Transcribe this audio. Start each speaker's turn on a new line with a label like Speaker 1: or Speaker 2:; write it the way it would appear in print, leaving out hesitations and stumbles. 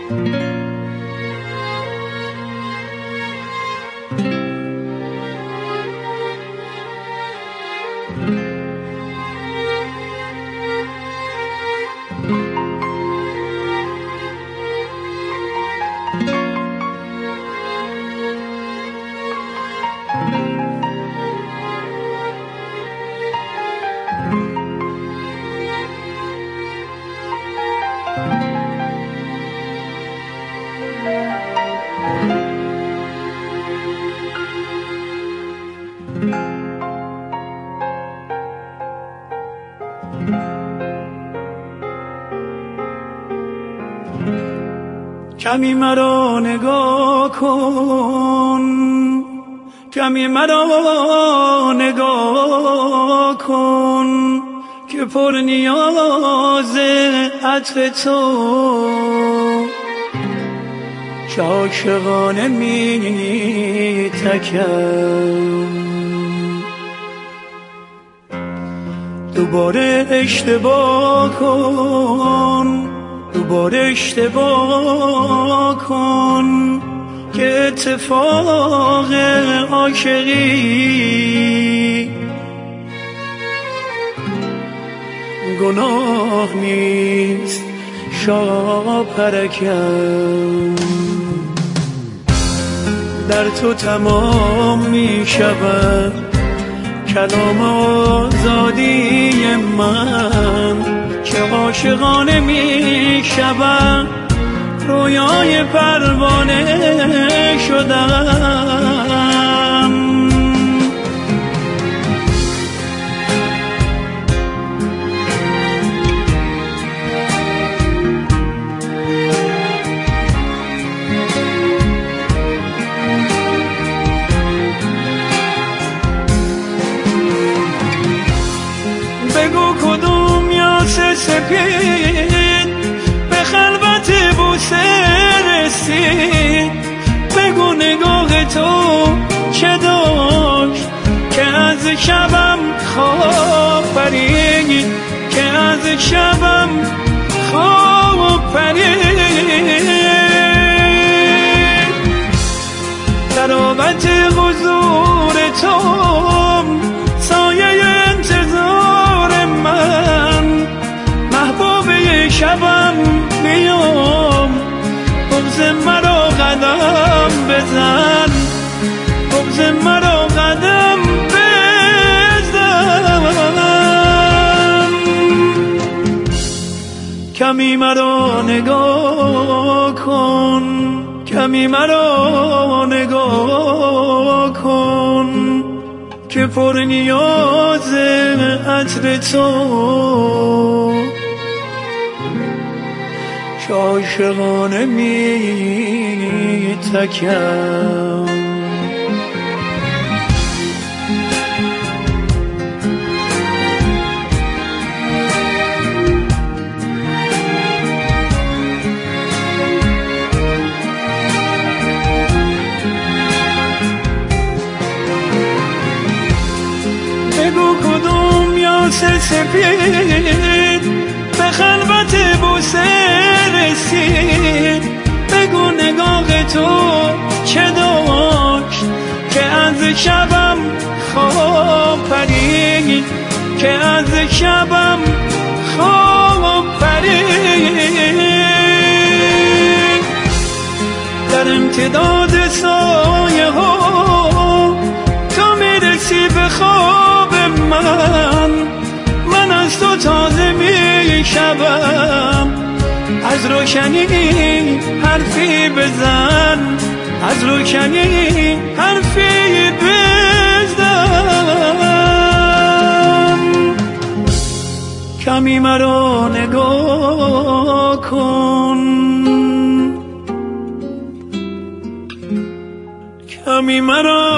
Speaker 1: کمی مرا نگاه کن، کمی مرا نگاه کن که پر نیاز عطر تو که عاشقانه می تکم. دوباره اشتباه کن، دوباره اشتباه کن که اتفاق عاشقی گناه نیست شاپرکم. در تو تمام می شود کلام آزادی من که عاشقانه می شود رویای پروانه شدم. بگو کدوم یاس سپید به خلوت بوسه رسید، بگو نگاه تو چه داشت که از شبم خواب پرید، که از شبم خواب پرید. تراوت حضور تو سایه انتظار من، محبوب شبم بیام بغض مرا قدم بزن، بغض مرا قدم بزن. کمی مرا نگاه کن، کمی مرا نگاه کن که پر نیاز عطر تو که عاشقانه می تکم. بگو کدوم یاس سپید به خلوت بوسه رسید، بگو نگاه تو چه داشت که از شبم خواب پرید، که از شبم خواب پرید. در امتداد سایه ها تو میرسی به خواب من از تو تازه میشوم. از روشنی حرفی بزن، از روشنی حرفی بزن. کمی مرا نگاه کن، کمی مرا